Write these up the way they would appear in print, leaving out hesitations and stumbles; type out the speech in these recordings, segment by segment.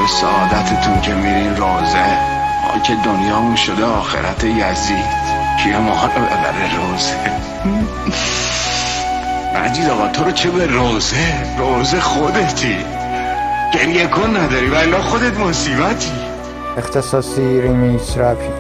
سعادتتون که میرین روزه، ما که دنیامون شده آخرت یزید، کیه ما رو ببره روزه؟ مجید آقا تو رو چه به روزه خودتی، گریه کن نداری ولی خودت مصیبتی. اختصاصی ریمیکس رپی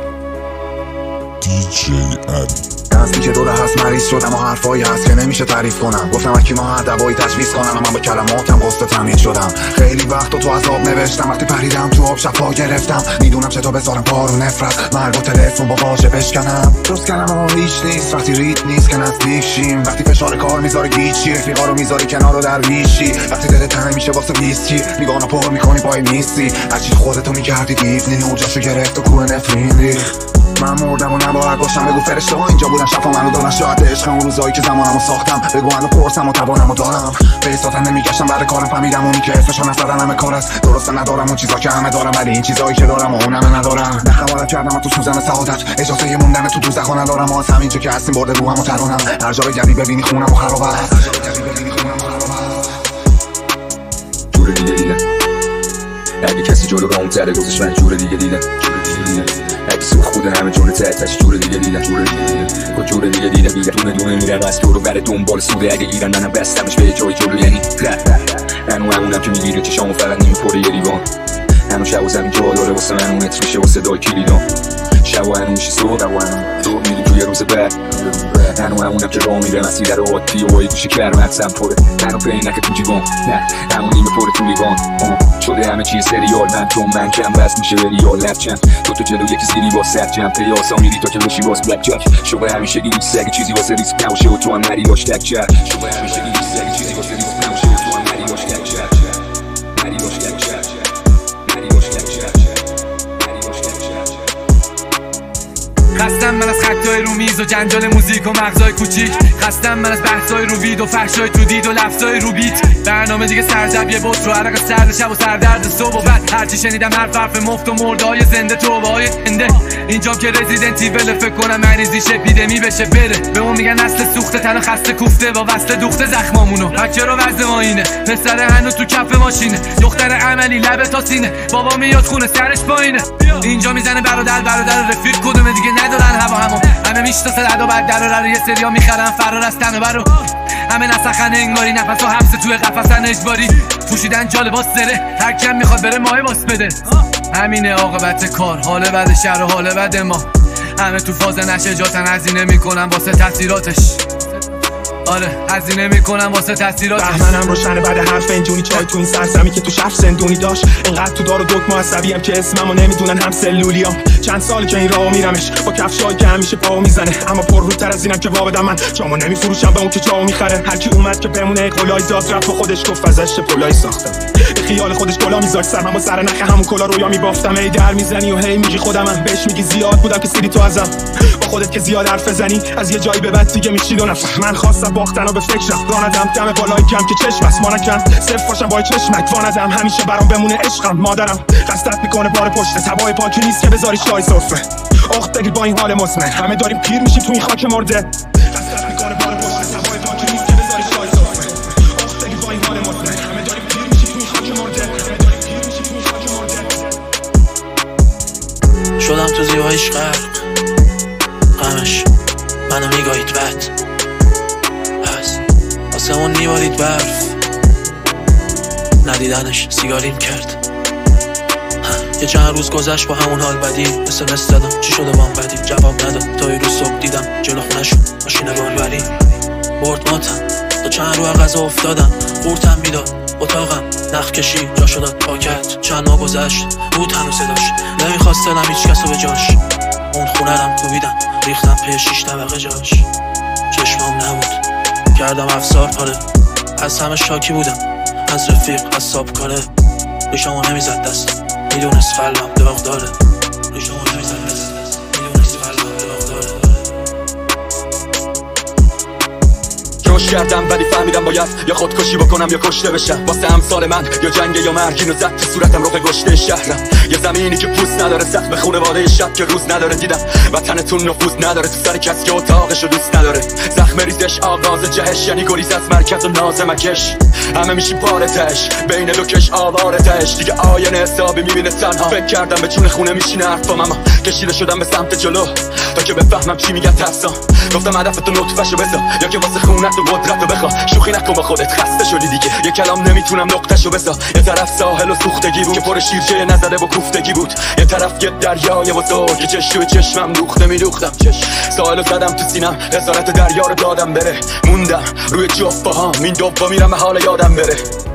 دیجی اد نزدی که دوره هست مریض شدم و حرفایی هست که نمیشه تعریف کنم. گفتم اکی ما هر دوایی تجویز کنم و من با کلماتم قصد تمیز شدم. خیلی وقت تو عذاب نوشتم، وقتی پریدم تو آب شفا گرفتم. میدونم چطور بذارم کارو نفرت، مرگ و تلفن با واژه بشکنم. درست کلمه ها هیچ نیست وقتی ریت نیست که نزدیک شیم. وقتی فشار کار میذاره گیچی، رفیقا رو میذاری کنار و درویشی. وقتی دلت تنگ میشه واسه ویسکی، نگاهنا پر میکنی پای میستی. هرچی خودتو میکردی دیوونی، اوجاشو گرفت و کوه نفرین ریخت. من مردم و نباید باشم، بگو فرشته ها اینجا بودن شفا منو دارن. شاید عشق اون روزایی که زمانمو ساختم، بگو منو پرسم و توانمو دارم. به ایستاتن نمیگشتم بعد کارم، فهمیدم اونی که اسمشو نزدن همه کار است. درسته ندارم اون چیزا که همه دارم، ولی این چیزایی که دارم و اونم ندارم. نخوارت کردم و تو سوزن سعادت، اجازه موندن تو دوزخ ندارم. ما از همینجا که هستیم برده روحم و ترانم. هر جا بگردی ببینی خونم و خراب است. جور دیگه اگه کسی جلو رام تره گذاشت من جور دیگه دیدم. اگه سوخ بودن همه جون تحتش جور دیگه دیدم. جور دیگه دیدم دونه دونه میرن از تو رو بره دنبال سوده. اگه گیرن منم بستمش به جای جلو، یعنی هنو همونم که میگیره چشامو فقط نمیپره یه لیوان. هنو شب و زمین جا داره واسه من، اون اتر میشه واسه دای کلیدان. شب و هنو میشه صبح تو میری توی روز بعد. هنو همونم که راه میره مسیر رو عادی و گوشی کرم حدسم پره. هنو پینکه تو جیبان، نه همونی میپره تو لیوان. شده همه چیز سریال، من کم بس میشه ریال. لفچم تو جلو یکی زیری با سر جمع پیاسا میری تا که بشی باز بلک جاک. شبه همیشه گیری سگ چیزی واسه ریسک نباشه و تو هم نری باش تک چک. شبه همیشه گیری سگ چیزی واسه ریسک نباشه و تو هم نری باش تک چک. نری باش تک چک. نری باش تک چک. نری باش تک چک. خستم من از خطای رو میز و جنجال موزیک و مغزای کوچیک. خستم من از بحثای رو وید و فحشای تو دید و لفظای رو بیت. برنامه دیگه سرجب یه بوت رو عرق سرد شب و سردرد صبح و بعد هرچی شنیدم حرف مفت و مردهای زنده توبه‌های زنده. اینجام که رزیدنت ایول فکر کنم مریضیش اپیدمی بشه بره. به اون میگن نسل سوخته تن و خسته کوفته با وصله دوخته زخمامونو. بچه رو وزن ما اینه، پسر هنوز تو کف ماشینه، دختر عملی لبه تا سینه، بابا میاد خونه سرش پایینه. اینجا میزنه برادر رفیق کدومه دیگه ندارن هوا همه میشناسه ادا بعد در رو یه سریا میخرن فرار از تن و برو. همه نسخن انگاری نفس و حبس توی قفسن اجباری. پوشیدن جالباس سره، هر کم میخواد بره ماه باس بده. همینه عاقبت کار، حال بد شهر و حال بد ما. همه تو فاز نشجاتن، هزینه میکنن واسه تاثیراتش. آره هزینه میکنم واسه تاثیراتش. بهمنم روشنه بعد حرف اینجونی چای تو این سرزمی که تو شف زندونی داشت. اینقدر تو دار و دکمه عصبیم که اسممو نمیدونن هم سلولیام. چند سال که این راهو میرمش با کفشایی که همیشه پاو میزنه، اما پرروتر از اینم که وابدم من جامو نمیفروشم به اون که جامو میخره. هر کی اومد که بمونه قلای داد رفت و خودش گفت ازش پلای ساختم. به خیال خودش کلا میذاشت سرم با سر نخ همون کلا رویا میبافتم. ای در میزنی و هی میگی خودمم، بهش میگی زیاد بودم که سیری تو ازم. با خودت که زیاد حرف بزنی از یه جایی به بعد دیگه میشید و نفس. من خواستم باختن و به فکرم راندم دم بالای کم که چشم است ما نکن صرف باشم با چشمک واندم. همیشه برام بمونه عشقم مادرم قصدت میکنه بار پشت تبای پاکی نیست که بذاری شای سفره. اخت بگیر با این حال مزمن همه داریم پیر میشیم تو این خاک مرده. قصدت میکنه بار پشت تبای پاکی نیست که بذاری شای سفره. اخت بگیر با این حال مزمن همه داریم پیر میشیم تو این خاک مرده. همه داریم پیر میشیم تو این خاک مرده. شدم تو زیباییش غرق، غمش منو میگاهید بد. آسمون میبارید برف، ندیدنش سیگاریم کرد. یه چند روز گذشت با همون حال بدی. SMS دادم چی شده بام بدی، جواب نداد تا یه روز صبح دیدم جلو خونشون ماشین باربری. برد ماتم تا چند رو غذا افتادم، قورتم میداد اتاقم نخ کشی جا شداد پاکت. چند ماه گذشت بود هنوز صداش، نمیخواست دلم هیچ کسو به جاش. اون خونرم کوبیدم ریختم پی 6 طبقه جاش. چشمام نبود کردم افسار پاره، از همه شاکی بودم، از رفیق از ساب کاره. ریشمو نمیزد دست میدونست قلبم داغ داره. ریشمو نمیزد دست میدونست قلبم داغ داره. جوش کردم ولی فهمیدم باید یا خودکشی بکنم یا کشته بشم. واسه امثال من یا جنگ یا مرگ، اینو زد تو صورتم رخ گشته شهرم. یه زمینی که پوست نداره، سقف خونواده شب که روز نداره. دیدم وطنتون نفوذ نداره تو سر کسی که اتاقشو دوست نداره. زخم ریزش آغاز جهش، یعنی گریز از مرکز و نازمکش. همه میشی پارتش بین دو کش آوارتش. دیگه آینه حسابی میبینه تنها. فکر کردم به جون خونه میشینه حرفام، اما کشیده شدم به سمت جلو تا که بفهمم چی میگن ترسام. گفتم هدفتو نطفه‌شو بذار، یا که واسه خونت و قدرتو بخوا. شوخی نکن با خودت، خسته شدی دیگه. یه کلام نمیتونم نقطه‌شو بذار. یه طرف ساحل و سوختگی بود که پر شیرجه نزده و کوفتگی بود. یه طرف یه دریای بزرگ که چشم چشمم دوخته میدوختم. ساحلو زدم تو سینم، اسارت دریا رو دادم بره. موندم روی جفت باهام، این دوم میرم به حال یادم بره.